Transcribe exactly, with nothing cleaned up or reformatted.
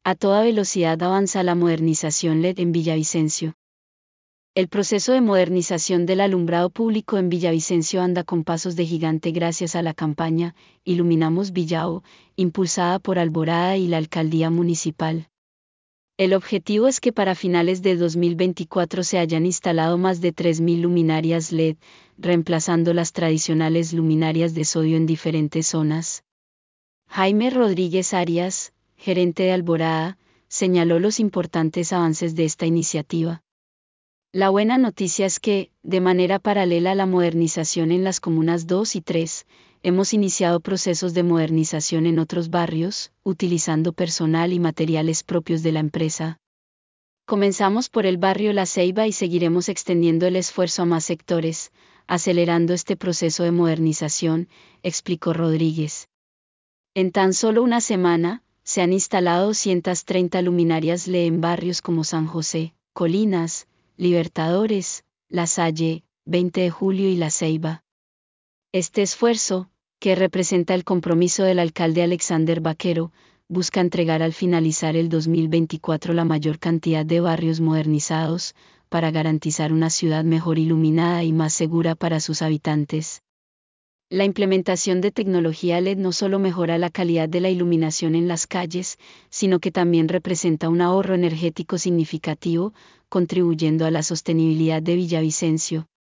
A toda velocidad avanza la modernización L E D en Villavicencio. El proceso de modernización del alumbrado público en Villavicencio anda con pasos de gigante gracias a la campaña Iluminamos Villao, impulsada por Alborada y la Alcaldía Municipal. El objetivo es que para finales de dos mil veinticuatro se hayan instalado más de tres mil luminarias L E D, reemplazando las tradicionales luminarias de sodio en diferentes zonas. Jaime Rodríguez Arias, gerente de Alborada, señaló los importantes avances de esta iniciativa. La buena noticia es que, de manera paralela a la modernización en las comunas dos y tres, hemos iniciado procesos de modernización en otros barrios, utilizando personal y materiales propios de la empresa. Comenzamos por el barrio La Ceiba y seguiremos extendiendo el esfuerzo a más sectores, acelerando este proceso de modernización, explicó Rodríguez. En tan solo una semana, se han instalado doscientas treinta luminarias L E D en barrios como San José, Colinas, Libertadores, La Salle, veinte de julio y La Ceiba. Este esfuerzo, que representa el compromiso del alcalde Alexander Vaquero, busca entregar al finalizar el dos mil veinticuatro la mayor cantidad de barrios modernizados, para garantizar una ciudad mejor iluminada y más segura para sus habitantes. La implementación de tecnología L E D no solo mejora la calidad de la iluminación en las calles, sino que también representa un ahorro energético significativo, contribuyendo a la sostenibilidad de Villavicencio,